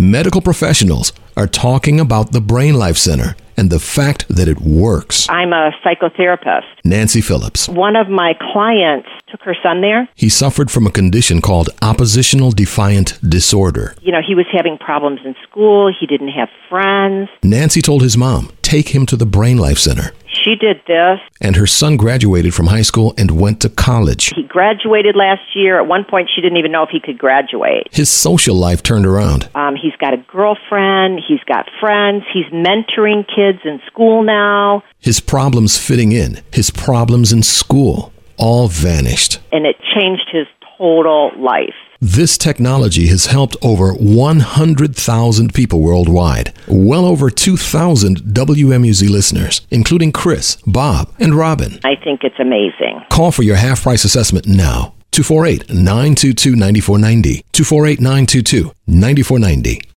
Medical professionals are talking about the Brain Life Center and the fact that it works. I'm a psychotherapist. Nancy Phillips. One of my clients took her son there. He suffered from a condition called oppositional defiant disorder. You know, he was having problems in school. He didn't have friends. Nancy told his mom, take him to the Brain Life Center. She did this. And her son graduated from high school and went to college. He graduated last year. At one point, she didn't even know if he could graduate. His social life turned around. He's got a girlfriend. He's got friends. He's mentoring kids in school now. His problems fitting in, his problems in school, all vanished. And it changed his total life. This technology has helped over 100,000 people worldwide, well over 2,000 WMUZ listeners, including Chris, Bob, and Robin. I think it's amazing. Call for your half-price assessment now. 248-922-9490. 248-922-9490.